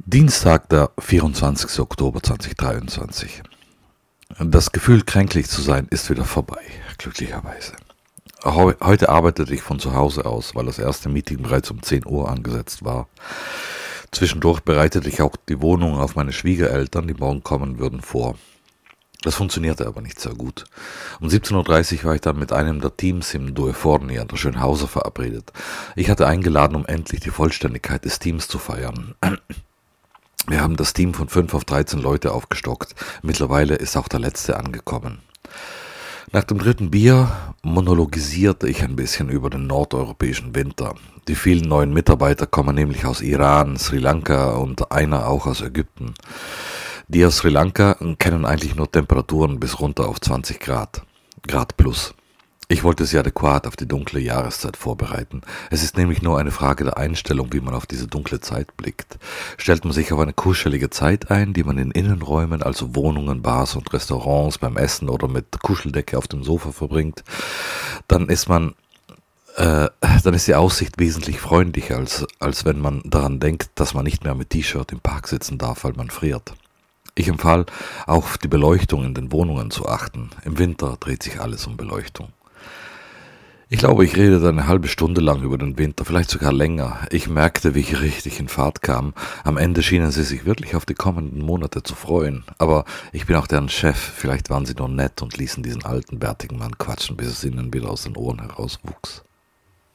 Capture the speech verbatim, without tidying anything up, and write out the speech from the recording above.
Dienstag, der vierundzwanzigster Oktober zweitausenddreiundzwanzig. Das Gefühl, kränklich zu sein, ist wieder vorbei, glücklicherweise. Heu- Heute arbeitete ich von zu Hause aus, weil das erste Meeting bereits um zehn Uhr angesetzt war. Zwischendurch bereitete ich auch die Wohnung auf meine Schwiegereltern, die morgen kommen würden, vor. Das funktionierte aber nicht sehr gut. Um siebzehn Uhr dreißig war ich dann mit einem der Teams im Dueforni an der Schönhauser verabredet. Ich hatte eingeladen, um endlich die Vollständigkeit des Teams zu feiern. Wir haben das Team von fünf auf dreizehn Leute aufgestockt. Mittlerweile ist auch der letzte angekommen. Nach dem dritten Bier monologisierte ich ein bisschen über den nordeuropäischen Winter. Die vielen neuen Mitarbeiter kommen nämlich aus Iran, Sri Lanka und einer auch aus Ägypten. Die aus Sri Lanka kennen eigentlich nur Temperaturen bis runter auf zwanzig Grad, Grad plus. Ich wollte sie adäquat auf die dunkle Jahreszeit vorbereiten. Es ist nämlich nur eine Frage der Einstellung, wie man auf diese dunkle Zeit blickt. Stellt man sich auf eine kuschelige Zeit ein, die man in Innenräumen, also Wohnungen, Bars und Restaurants, beim Essen oder mit Kuscheldecke auf dem Sofa verbringt, dann ist man, äh, dann ist die Aussicht wesentlich freundlicher, als, als wenn man daran denkt, dass man nicht mehr mit T-Shirt im Park sitzen darf, weil man friert. Ich empfahl, auf die Beleuchtung in den Wohnungen zu achten. Im Winter dreht sich alles um Beleuchtung. Ich glaube, ich redete eine halbe Stunde lang über den Winter, vielleicht sogar länger. Ich merkte, wie ich richtig in Fahrt kam. Am Ende schienen sie sich wirklich auf die kommenden Monate zu freuen. Aber ich bin auch deren Chef. Vielleicht waren sie nur nett und ließen diesen alten, bärtigen Mann quatschen, bis es ihnen wieder aus den Ohren herauswuchs.